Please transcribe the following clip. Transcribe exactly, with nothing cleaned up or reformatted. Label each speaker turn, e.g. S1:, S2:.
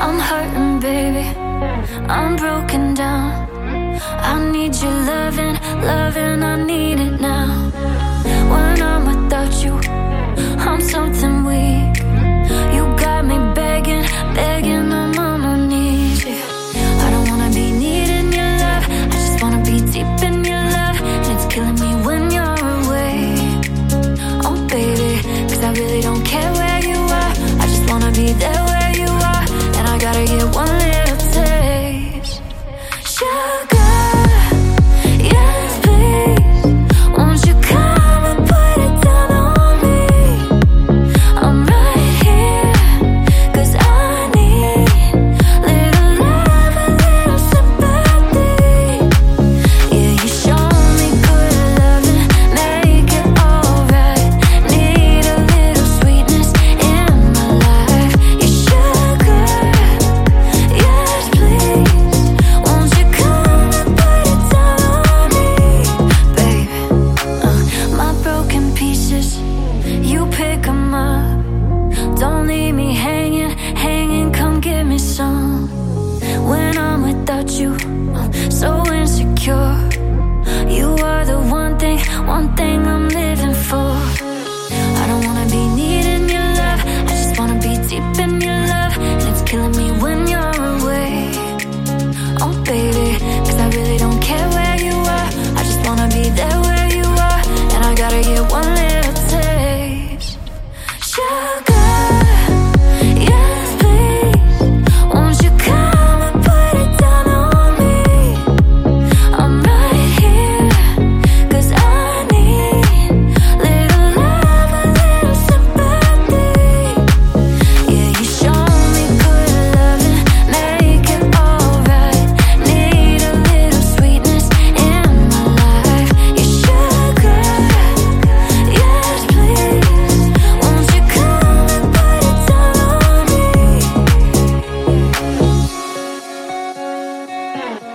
S1: I'm hurting, baby, I'm broken down. I need your loving, loving, I need it now. When I'm without you, I'm something weak. You got me begging, begging, I'm on my knees, yeah. I don't wanna be needing your love, I just wanna be deep in your love. And it's killing me when you're away. Oh baby, cause I really don't care where you are, I just wanna be there where you are. And I gotta get one little taste. Sugar, yes please, won't you come and put it down on me? I'm right here, cause I need little love, a little sympathy. Yeah, you show me good loving, make it alright. Need a little sweetness in my life. You sugar, yes please, won't you come and put it down on me? Baby, uh, my broken pieces, you pick 'em up. Don't leave me hanging, hanging, come give me some. When I'm without you, uh, so insecure. You are the one thing, one thing I'm living for. I don't wanna be needing your love, I just wanna be deep in your love. And it's killing me when you're away. Oh baby, cause I really don't care where you are, I just wanna be there where you are. And I gotta get one little taste. Sugar, yes please, won't you come and put it down on me? I'm right here, cause I need little love, a little sympathy. Yeah, you show me good loving, make it alright. Need a little sweetness in my life. You sugar, yes please, won't you come and put it down on me?